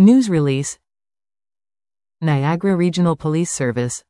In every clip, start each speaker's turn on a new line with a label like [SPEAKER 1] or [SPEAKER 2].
[SPEAKER 1] News release. Niagara Regional Police Service.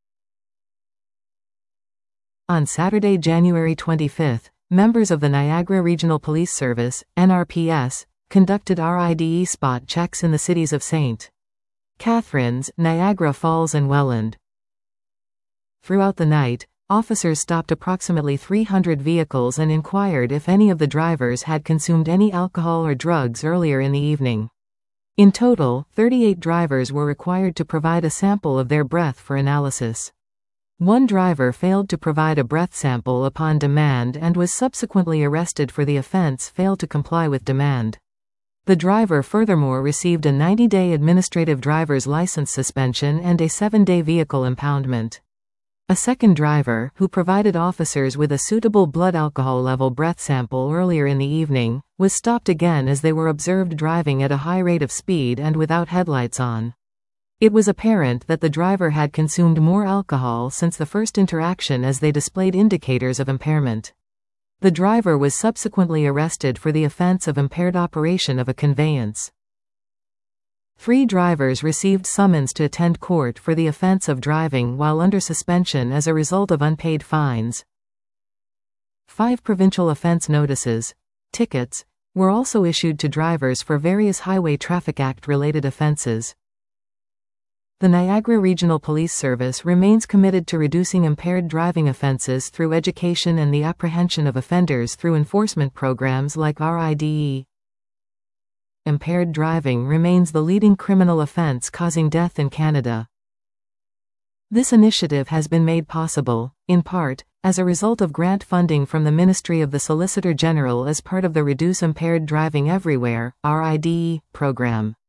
[SPEAKER 1] On Saturday, January 25, members of the Niagara Regional Police Service, NRPS, conducted RIDE spot checks in the cities of St. Catharines, Niagara Falls and Welland. Throughout the night, officers stopped approximately 300 vehicles and inquired if any of the drivers had consumed any alcohol or drugs earlier in the evening. In total, 38 drivers were required to provide a sample of their breath for analysis. One driver failed to provide a breath sample upon demand and was subsequently arrested for the offense failed to comply with demand. The driver furthermore received a 90-day administrative driver's license suspension and a 7-day vehicle impoundment. A second driver, who provided officers with a suitable blood alcohol level breath sample earlier in the evening, was stopped again as they were observed driving at a high rate of speed and without headlights on. It was apparent that the driver had consumed more alcohol since the first interaction as they displayed indicators of impairment. The driver was subsequently arrested for the offense of impaired operation of a conveyance. 3 drivers received summons to attend court for the offense of driving while under suspension as a result of unpaid fines. 5 provincial offense notices, tickets, were also issued to drivers for various Highway Traffic Act-related offenses. The Niagara Regional Police Service remains committed to reducing impaired driving offenses through education and the apprehension of offenders through enforcement programs like RIDE. Impaired driving remains the leading criminal offense causing death in Canada. This initiative has been made possible, in part, as a result of grant funding from the Ministry of the Solicitor General as part of the Reduce Impaired Driving Everywhere (RIDE) program.